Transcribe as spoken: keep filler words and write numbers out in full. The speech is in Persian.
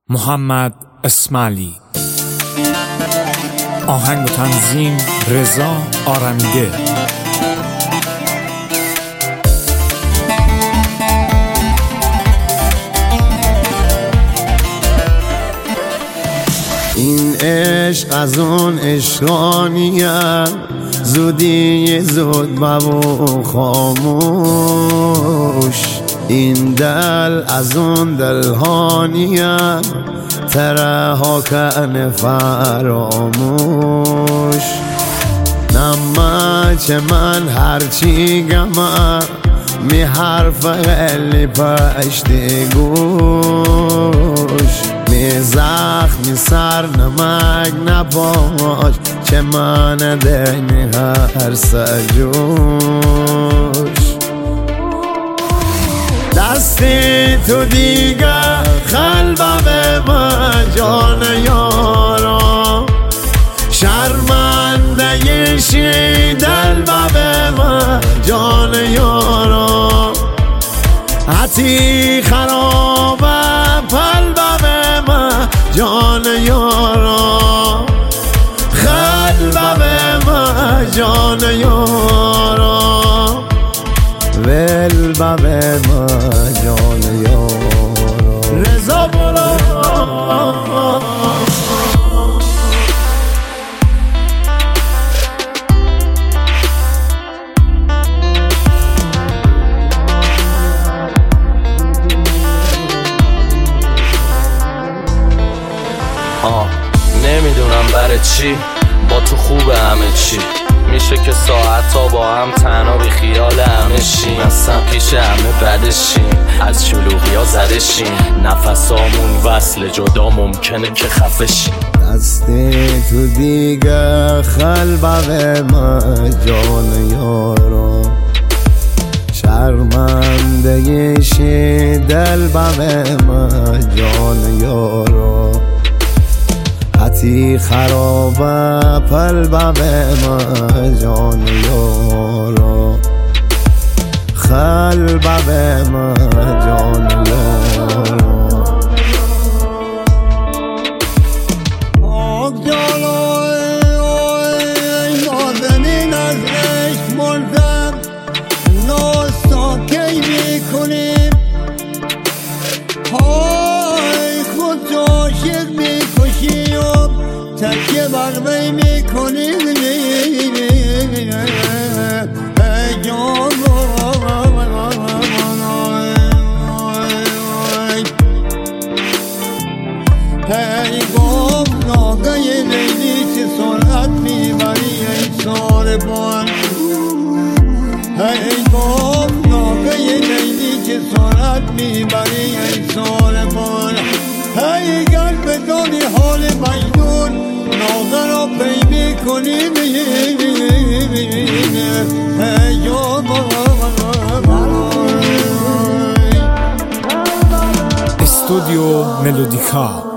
محمد اسماعیلی. آهنگ و تنظیم رضا آرمیده. این عشق از اون عشقانیم، زودی زود ببو خاموش. این دل از اون دلهانیم، ترها کنه فراموش. نما چه من هرچی گمه، می حرف غلی پشت گوش. می زخمی سر نمک نباش، چه من دینی هر سجوش. دستی تو دیگه قلبم من جان یارا، شرمنده شی دل من جان یارا. حتی خرابه قلبم من جان یارا، قلبم من جان یارا، ول باب ما جان یارا. رضا بولا آه نمیدونم برای چی با تو خوبه همه چی، میشه که ساعت ها با هم تنها بی خیال همه شیم. اصلا پیش همه بدشیم، از شلوغی ها زدشیم، نفس هامون وصل جدا ممکنه که خفشیم. دستی تو دیگه قلبم من جان یارا، شرمنده شی دل بم من جان یارا. حتی خرابه قلبم من جان یارا، قلبم من جان یارا. آگ جانای نازنین از عشق مردم، ناستا کی میکنیم؟ های خود عاشق میکشی و تکیه برمی میکنی. ای جان ای گم ناگه لیلی چه سرعت میبری ای ساربان. ای گم ناگه لیلی چه سرعت میبری ای ساربان. ای گر بدانی حال مجنون ناغه را پی میکنی. ای جان استودیو ملودیکا.